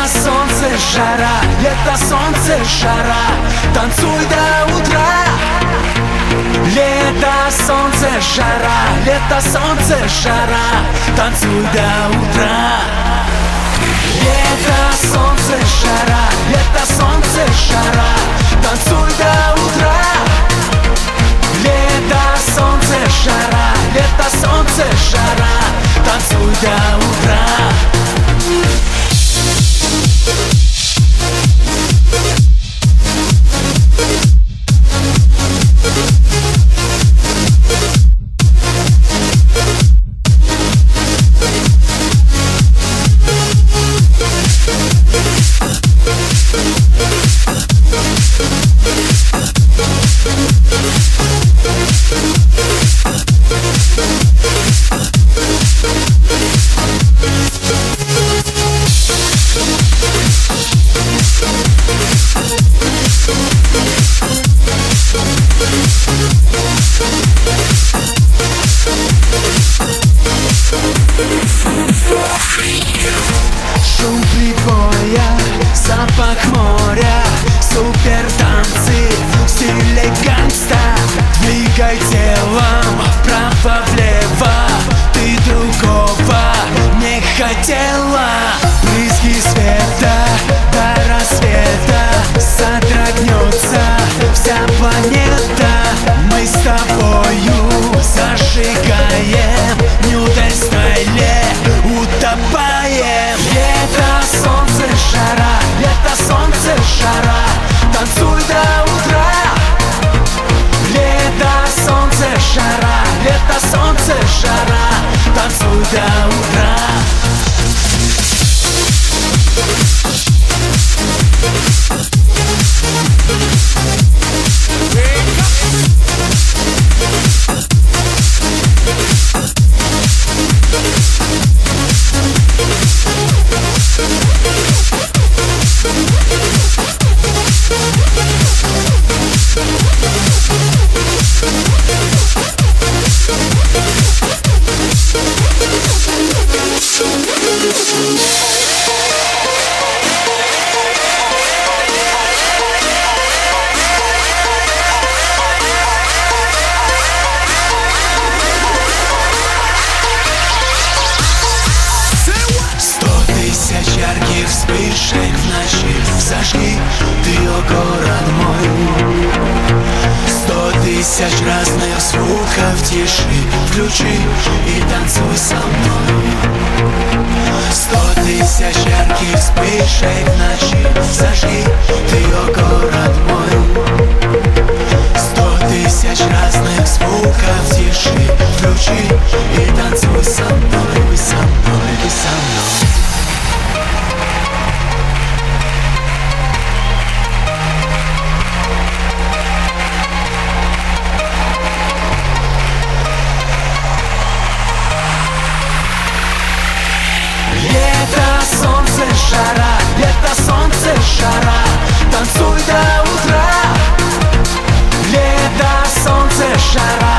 солнце, жара, лето, солнце, жара, танцуй до утра. Лето, солнце, жара, лето, солнце, жара, танцуй до утра. Лето, солнце, жара, лето, солнце, жара, танцуй до утра. Лето, солнце, жара, лето, солнце, жара, танцуй до утра. Шум прибоя, запах моря, супер танцы в стиле гангста. Двигай телом вправо-влево, ты другого не хотела. Брызги света до рассвета, содрогнется вся планета. Мы с тобою зажигаем, нюдаль в стайле утопаем. Лето, солнце, жара, лето, солнце, жара, танцуй до утра. Лето, солнце, жара, лето, солнце, жара, танцуй до утра. Ярких вспышек в ночи зажги ты, о город мой. 100 тысяч разных звуков тиши включи и танцуй со мной. 100 тысяч ярких вспышек в ночи зажги ты, о город мой. 100 тысяч разных звуков тиши включи и танцуй со мной, со мной, со мной. Лето, солнце, жара, лето, солнце, жара, танцуй до утра. Лето, солнце, жара,